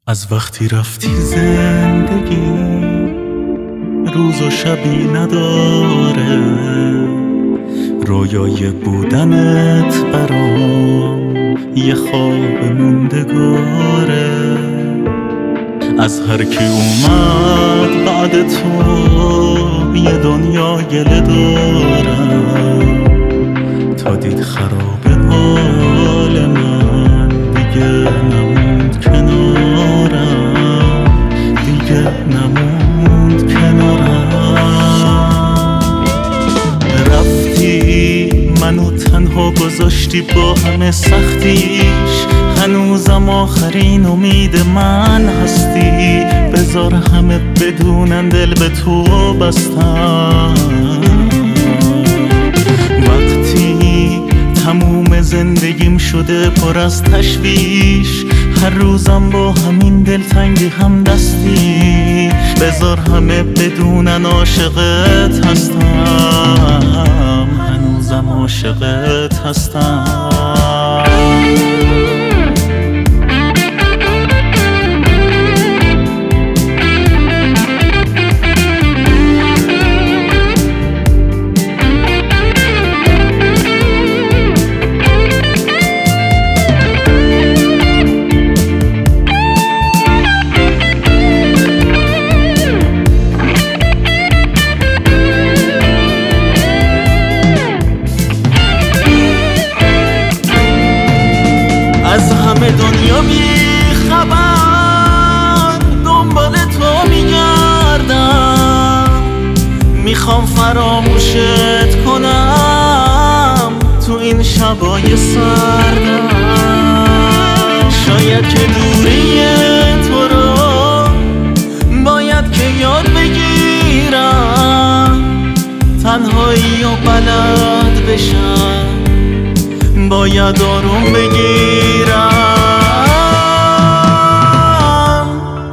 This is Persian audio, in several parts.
از وقتی رفتی زندگی روز و شبی نداره، رویای بودنت برام یه خواب موندگاره. از هر کی اومد بعد تو یه دنیا گله دارم، تا دید خراب حال من دیگه نموند کنارم، دیگه نموند کنارم. رفتی منو تنها گذاشتی با همه سختیش، هنوزم آخرین امید من هستی. بذار همه بدونن دل به تو بستم. وقتی تموم زندگیم شده پر از تشویش، هر روزم با همین دلتنگی هم دستی. بذار همه بدونن عاشقت هستم، هنوزم عاشقت هستم. از همه دنیا بی خبر دنبال تو میگردم، میخوام فراموشت کنم تو این شبای سردم. شاید که دوری تو رو باید که یاد بگیرم، تنهایی و بلد بشم، باید آروم بگیرم.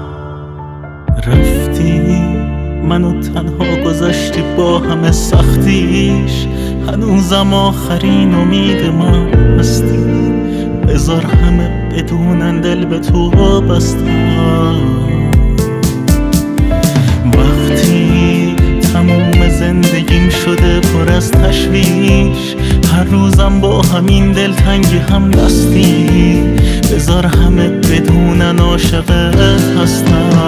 رفتی منو تنها گذاشتی با همه سختیش، هنوزم آخرین امید من هستی. بذار همه بدونن دل به تو بستم. وقتی تموم زندگیم شده پر از تشویش، هر روزم با همین دلتنگی هم دستی. بذار همه بدونن عاشقت هستم.